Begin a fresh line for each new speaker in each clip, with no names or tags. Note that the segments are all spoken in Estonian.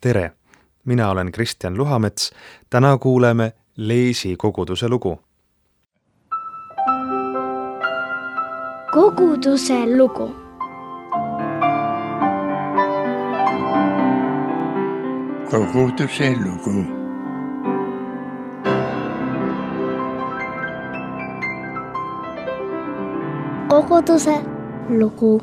Tere! Mina olen Kristjan Luhamets. Täna kuuleme Leesi koguduse lugu.
Koguduse lugu.
Koguduse lugu.
Koguduse lugu.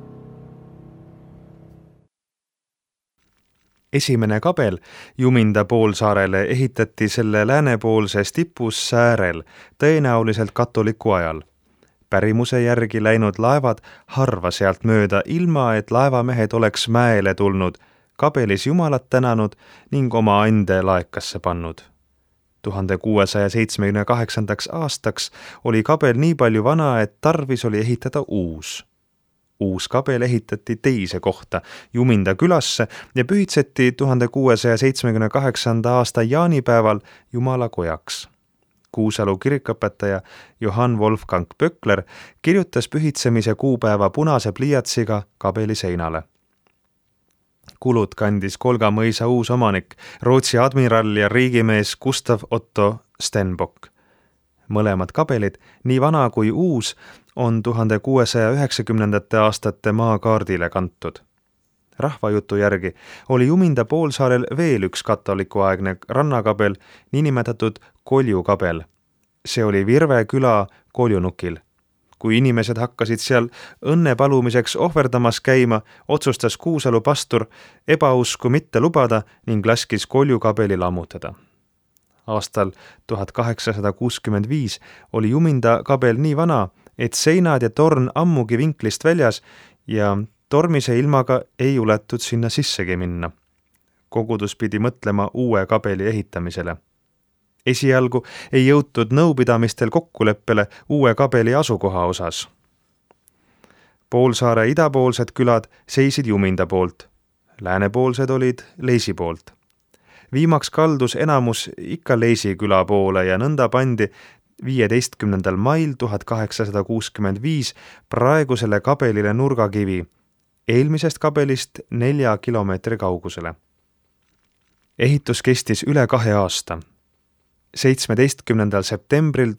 Esimene kabel Juminda poolsaarele ehitati selle läänepoolses tipus säärel, tõenäoliselt katoliku ajal. Pärimuse järgi läinud laevad harva sealt mööda, ilma et laevamehed oleks mäele tulnud, kabelis Jumalat tänanud ning oma ande laekasse pannud. 1678. aastaks oli kabel nii palju vana, et tarvis oli ehitada uus. Uus kabel ehitati teise kohta, Juminda külasse ja pühitseti 1678. aasta jaanipäeval Jumalakojaks. Kuusalu kirikuõpetaja Johann Wolfgang Pöckler kirjutas pühitsemise kuupäeva punase pliiatsiga kabeli seinale. Kulud kandis Kolga mõisa uus omanik, Rootsi admiral ja riigimees Gustav Otto Stenbock. Mõlemad kabelid, nii vana kui uus, on 1690. aastate maakaardile kantud. Rahvajutu järgi oli Juminda poolsaarel veel üks katolikuaegne rannakabel, niinimetatud Koljukabel. See oli Virve küla Koljunukil. Kui inimesed hakkasid seal õnne palumiseks ohverdamas käima, otsustas Kuusalu pastor ebausku mitte lubada ning laskis Koljukabeli lammutada. Aastal 1865 oli Juminda kabel nii vana, et seinad ja torn ammugi vinklist väljas ja tormise ilmaga ei uletud sinna sissegi minna. Kogudus pidi mõtlema uue kabeli ehitamisele. Esialgu ei jõutud nõupidamistel kokkuleppele uue kabeli asukoha osas. Poolsaare idapoolsed külad seisid Juminda poolt, läänepoolsed olid Leesi poolt. Viimaks kaldus enamus ikka Leesi küla poole ja nõnda pandi 15. mail 1865 praegusele kabelile nurgakivi, eelmisest kabelist 4 kilomeetri kaugusele. Ehitus kestis üle 2 aasta. 17. septembril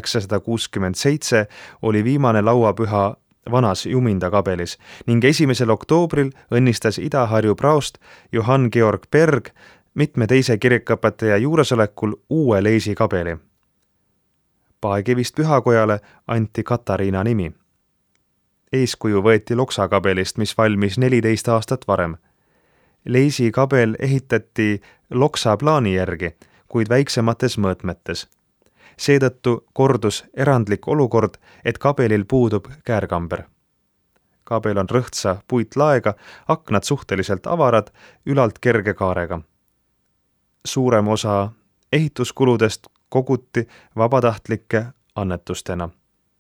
1867 oli viimane lauapüha vanas Juminda kabelis ning 1. oktoobril õnnistas Ida-Harju praost Johann Georg Berg mitme teise kirikuõpetaja juuresolekul uue Leesi kabeli. Paekivist pühakojale anti Katariina nimi. Eeskuju võeti Loksa kabelist, mis valmis 14 aastat varem. Leesi kabel ehitati Loksa plaani järgi, kuid väiksemates mõõtmetes. Seetõttu kordus erandlik olukord, et kabelil puudub käärkamber. Kabel on rõhtsa puitlaega, aknad suhteliselt avarad, ülalt kerge kaarega. Suurem osa ehituskuludest koguti vabatahtlike annetustena.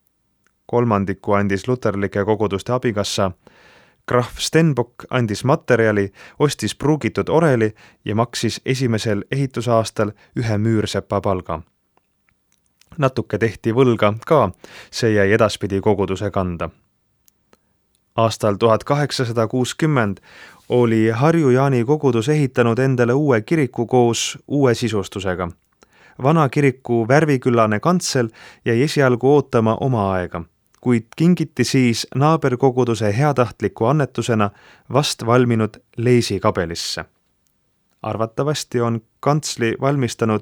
3 andis luterlike koguduste abikassa. Graf Stenbock andis materjali, ostis pruugitud oreli ja maksis esimesel ehitusaastal 1 müürsepa palga. Natuke tehti võlga ka, see jäi edaspidi koguduse kanda. Aastal 1860 oli Harju Jaani kogudus ehitanud endale uue kiriku koos uue sisustusega. Vana kiriku värviküllane kantsel jäi esialgu ootama oma aega, kuid kingiti siis naaberkoguduse heatahtliku annetusena vast valminud Leesi kabelisse. Arvatavasti on kantsli valmistanud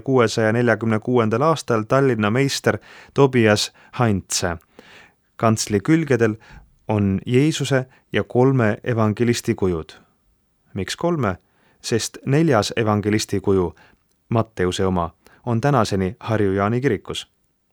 1646. aastal Tallinna meister Tobias Hintze. Kantsli külgedel on Jeesuse ja 3 evangelisti kujud. Miks 3? Sest 4. evangelisti kuju, Matteuse oma, on tänaseni Harju Jaani kirikus.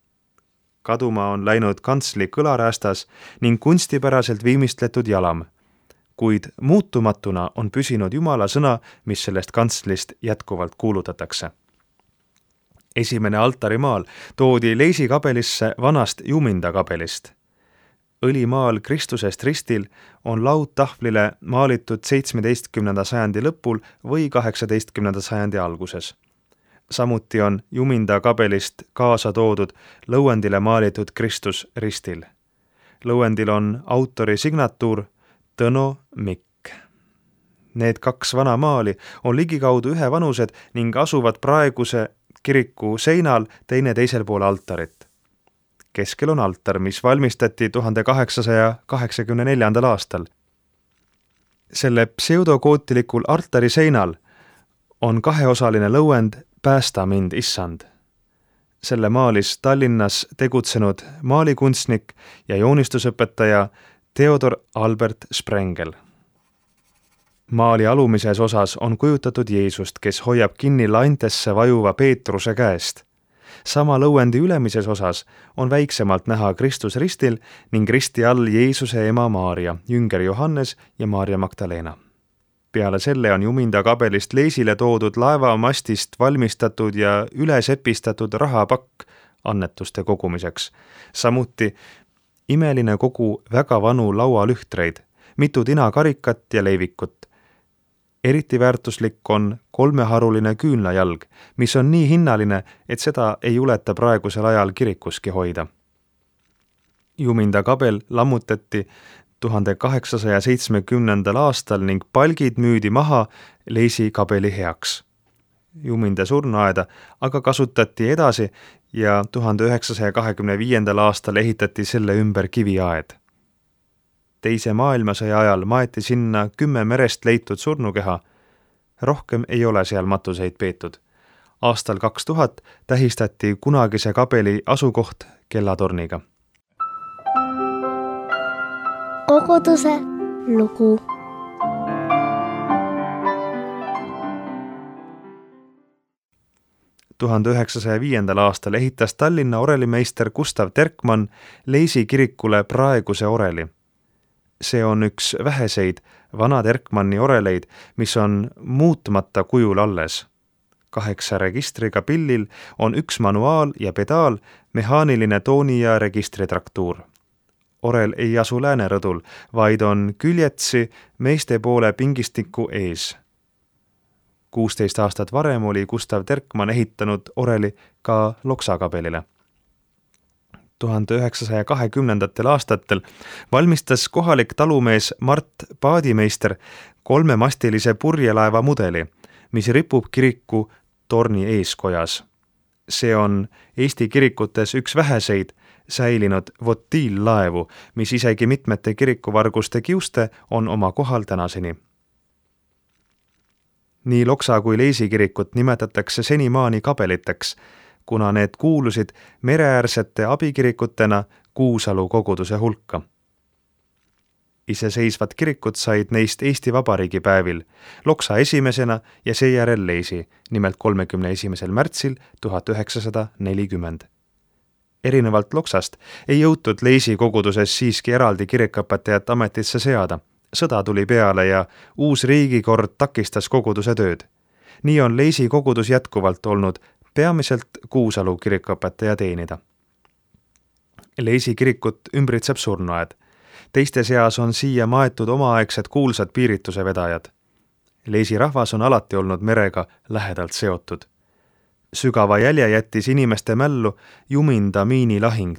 Kaduma on läinud kantsli kõlaräästas ning kunstipäraselt viimistletud jalam, kuid muutumatuna on püsinud Jumala sõna, mis sellest kantslist jätkuvalt kuulutatakse. Esimene altarimaal toodi Leesi kabelisse vanast Juminda kabelist. Õlimaal Kristusest ristil on laudtahvlile maalitud 17. sajandi lõpul või 18. sajandi alguses. Samuti on Juminda kabelist kaasa toodud lõuendile maalitud Kristus ristil. Lõuendil on autori signatuur Tõno Mikk. Need 2 vana maali on ligikaudu ühevanused ning asuvad praeguse kiriku seinal teine teisel pool altarit. Keskel on altar, mis valmistati 1884. aastal. Selle pseudokootilikul altari seinal on 2-osaline lõuend Päästa mind, issand. Selle maalis Tallinnas tegutsenud maalikunstnik ja joonistusõpetaja Theodor Albert Sprengel. Maali alumises osas on kujutatud Jeesust, kes hoiab kinni lantesse vajuva Peetruse käest. Sama lõuendi ülemises osas on väiksemalt näha Kristus ristil ning risti all Jeesuse ema Maarja, jünger Johannes ja Maarja Magdalena. Peale selle on Juminda kabelist Leisile toodud laevamastist valmistatud ja üles epistatud rahapakk annetuste kogumiseks. Samuti imeline kogu väga vanu laualühtreid, mitu tinakarikat ja leivikut. Eriti väärtuslik on 3-haruline küünlajalg, mis on nii hinnaline, et seda ei juleta praegusel ajal kirikuski hoida. Juminda kabel lammutati 1870. aastal ning palgid müüdi maha Leisi kabeli heaks. Juminda surnuaeda aga kasutati edasi ja 1925. aastal ehitati selle ümber kiviaed. Teise maailmasõja ajal maeti sinna 10 merest leitud surnukeha. Rohkem ei ole seal matuseid peetud. Aastal 2000 tähistati kunagise kabeli asukoht kellatorniga.
Koguduse lugu.
– 1905. aastal ehitas Tallinna orelimeister Gustav Terkmann Leisi kirikule praeguse oreli. See on üks väheseid vana Terkmanni oreleid, mis on muutmata kujul alles. 8 registriga pillil on 1 manuaal ja pedaal, mehaaniline tooni- ja registritraktuur. Orel ei asu Läänerõdul, vaid on küljetsi meeste poole pingistiku ees. 16 aastat varem oli Gustav Terkmann ehitanud oreli ka Loksa kabelile. 1920. aastatel valmistas kohalik talumees Mart Paadimeister 3-mastilise purjelaeva mudeli, mis ripub kiriku torni eeskojas. See on Eesti kirikutes üks väheseid säilinud votiillaevu, mis isegi mitmete kirikuvarguste kiuste on oma kohal tänaseni. Nii Loksa kui Leisi kirikut nimetatakse senimaani kabeliteks, kuna need kuulusid mereäärsete abikirikutena Kuusalu koguduse hulka. Iseseisvad kirikud said neist Eesti Vabariigi päevil, Loksa esimesena ja seejärel Leisi, nimelt 31. märtsil 1940. Erinevalt Loksast ei jõutud Leisi koguduses siiski eraldi kirikuõpetajat ametisse seada. Sõda tuli peale ja uus riigikord takistas koguduse tööd. Nii on Leisi kogudus jätkuvalt olnud peamiselt Kuusalu kirikuõpetaja teenida. Leisi kirikut ümbritseb surnuaed. Teiste seas on siia maetud omaaegsed kuulsad piirituse vedajad. Leisi rahvas on alati olnud merega lähedalt seotud. Sügava jälje jättis inimeste mällu Juminda miinilahing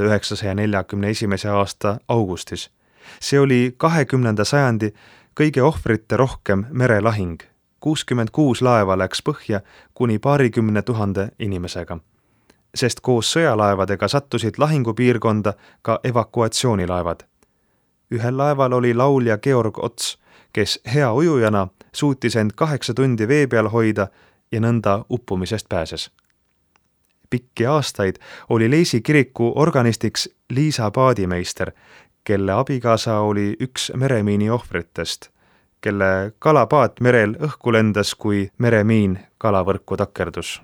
1941. aasta augustis. See oli 20. sajandi kõige ohvrite rohkem merelahing. 66 laeva läks põhja kuni 20 000 inimesega, sest koos sõjalaevadega sattusid lahingupiirkonda ka evakuatsioonilaevad. Ühel laeval oli laulja Georg Ots, kes hea ujujana suutis end 8 tundi vee peal hoida ja nõnda uppumisest pääses. Pikki aastaid oli Leisi kiriku organistiks Liisa Paadimeister, kelle abikaasa oli üks meremiini ohvritest, kelle kalapaat merel õhku lendas, kui meremiin kalavõrku takerdus.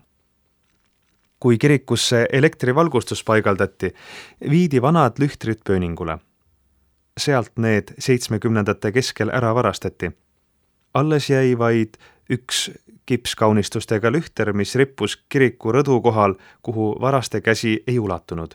Kui kirikusse elektrivalgustus paigaldati, viidi vanad lühtrid pööningule. Sealt need 70. keskel ära varastati. Alles jäi vaid üks kipskaunistustega lühter, mis rippus kiriku rõdu kohal, kuhu varaste käsi ei ulatunud.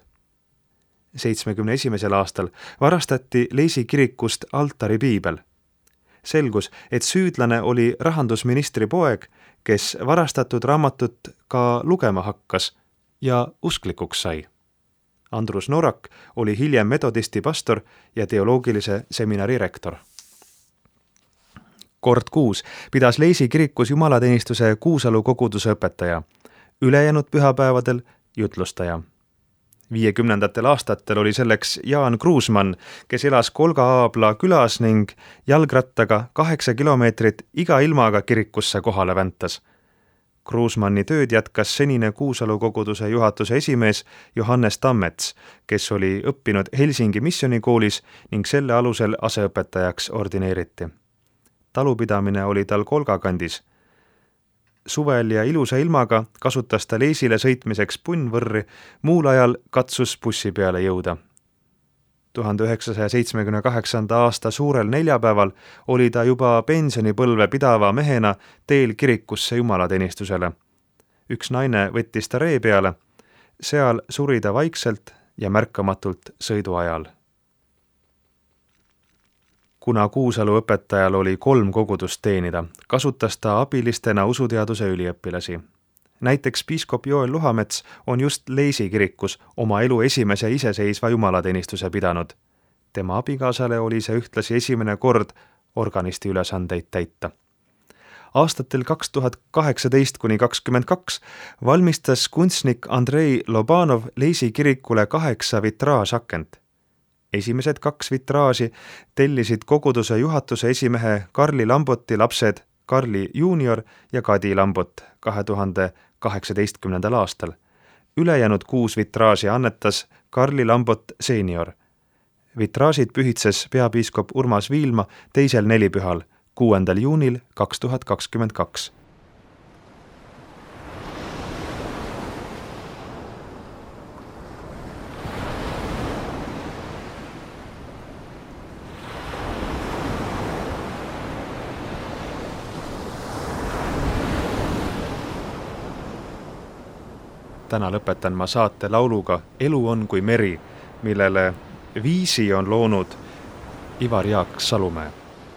71. aastal varastati Leisi kirikust altaripiibel. Selgus, et süüdlane oli rahandusministri poeg, kes varastatud raamatut ka lugema hakkas ja usklikuks sai. Andrus Norak oli hiljem metodisti pastor ja teoloogilise seminari rektor. Kord kuus pidas Leisi kirikus jumalateenistuse Kuusalu koguduse õpetaja, ülejäänud pühapäevadel jutlustaja. 50. aastatel oli selleks Jaan Kruusmann, kes elas Kolga-Aabla külas ning jalgrattaga 8 kilomeetrit iga ilmaga kirikusse kohale väntas. Kruusmanni tööd jätkas senine Kuusalu koguduse juhatuse esimees Johannes Tammets, kes oli õppinud Helsingi missionikoolis ning selle alusel aseõpetajaks ordineeriti. Talupidamine oli tal Kolga kandis. Suvel ja ilusa ilmaga kasutas ta Leisile sõitmiseks punnvõrri, muul ajal katsus bussi peale jõuda. 1978. aasta suurel neljapäeval oli ta juba pensionipõlve pidava mehena teel kirikusse jumalateenistusele. Üks naine võttis ta ree peale, seal suri ta vaikselt ja märkamatult sõidu ajal. Kuna Kuusalu õpetajal oli 3 kogudust teenida, kasutas ta abilistena usuteaduse üliõpilasi. Näiteks piiskop Joel Luhamets on just Leisi kirikus oma elu esimese iseseisva jumalateenistuse pidanud. Tema abikaasale oli see ühtlasi esimene kord organisti ülesandeid täita. Aastatel 2018–2022 valmistas kunstnik Andrei Lobanov Leisi kirikule 8 vitraažakent. Esimesed 2 vitraaži tellisid koguduse juhatuse esimehe Karli Lamboti lapsed Karli Junior ja Kadi Lambot 2018. aastal. Ülejäänud 6 vitraaži annetas Karli Lambot senior. Vitraažid pühitses peapiiskop Urmas Viilma 2. nelipühal, 6. juunil 2022. Täna lõpetan ma saate lauluga Elu on kui meri, millele viisi on loonud Ivar Jaak Salumäe.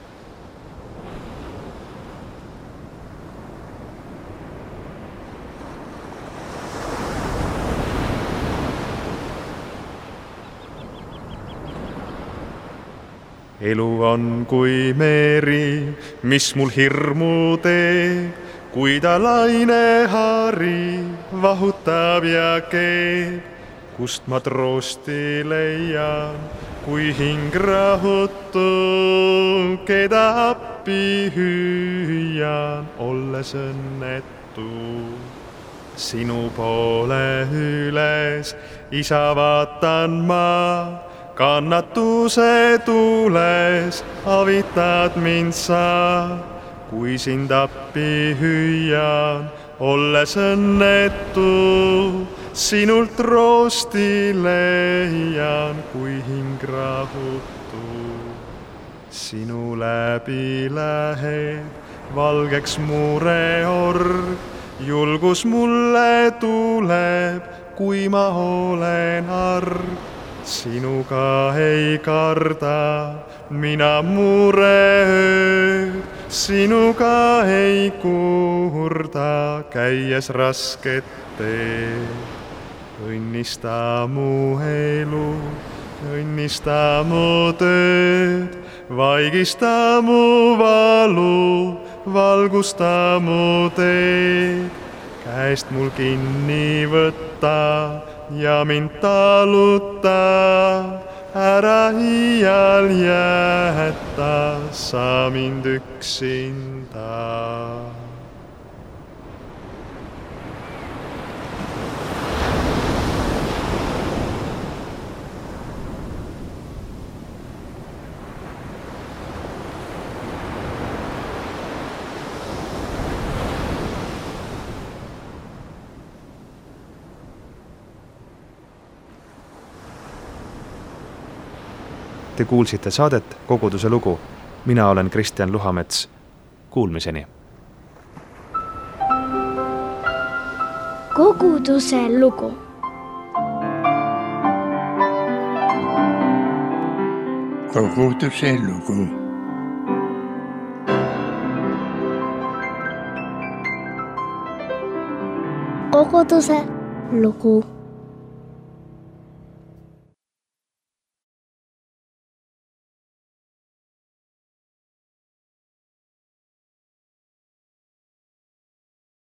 Elu on kui meri, mis mul hirmu teeb, kui ta lainehari vahutab ja keeb, kust ma troosti leian, kui hing rahutu, keda appi hüüan, olles õnnetu. Sinu poole üles, isa, vaatan ma, kannatuse tuules avitad mind sa. Kui sind appi hüüan, olles õnnetu, sinult troosti leian, kui hing rahutu. Sinu läbi lähed valgeks mureorg, julgus mulle tuleb, kui ma olen arg. Sinuga ei karda mina mureööd, sinuga ei kurda, käies rasket teed. Õnnista mu elu, õnnista mu tööd, vaigista mu valu, valgusta mu teed. Käest mul kinni võtta ja mind taluta, ära iial jätta sa mind üksinda. Te kuulsite saadet Koguduse lugu. Mina olen Kristjan Luhamets. Kuulmiseni.
Koguduse lugu.
Koguduse lugu.
Koguduse lugu.